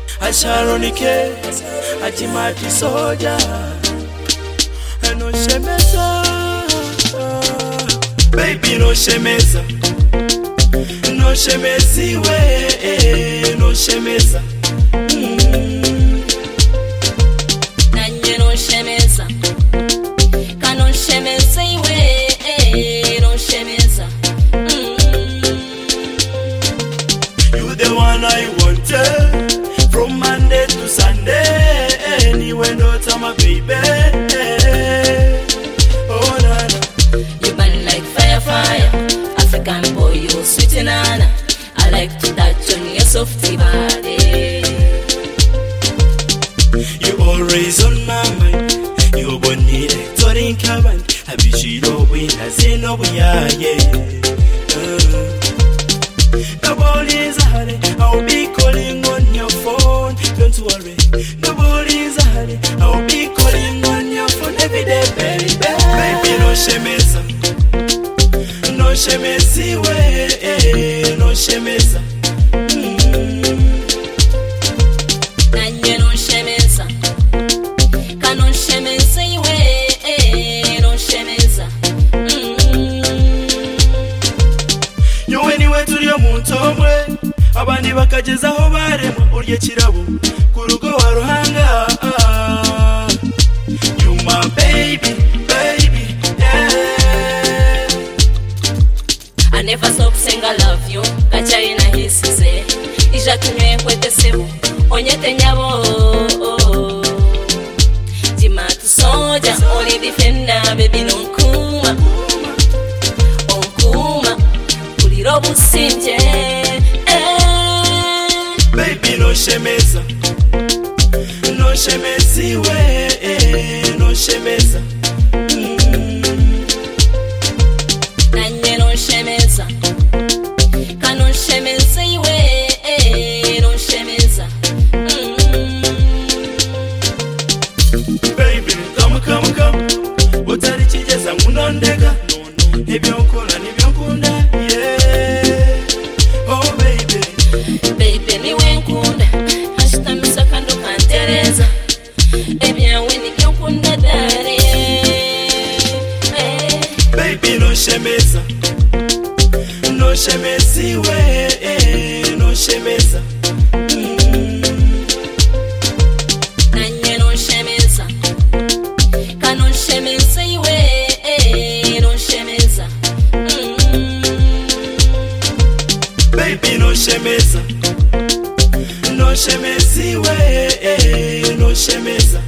Acharonike Ajimati soja No shemeza Baby no shemeza No shemezi we No shemeza Nanye no shemeza Kano shemeza we No shemeza You the one I wanted From Monday to Sunday Anywhere no time my baby Oh nana You burn like fire African boy you sweet nana I like to touch on your softy body You always on my mind You bonnie Torin kaban Habishiro wina zeno buyaye Nobody's hurry I'll be calling on your phone Don't worry Nobody's hurry I'll be calling on your phone every day baby Baby no shemeza No shemezi we No shemeza Nanye no shemeza Kano shemeza we No shemeza Yo anyway turi omuntu omwe abandi bakagezaho baremwa urye kirabo kurugo wa ruhanga You my baby yeah. I never stop saying I love you Gachari na hisize Ija tunywe nkwete sebo Onyete nyabo Jimatu soja Only defender baby nonkuma Onkuma Kuliro businje Baby no shemeza No shemezi we No shemeza Nanye no shemeza Kano shemeza we No shemeza Baby come Utari chijeza munondega Ebyo nkola nibyo nkunda yeah Oh baby Baby niwe nkunda Ashitamisa kando kantereza Ebyawe nibyo nkunda dare Baby no shemeza No shemezi we No shemeza Nanye no shemeza Kano shemeza we No shemeza Baby no shemeza No shemezi we No shemeza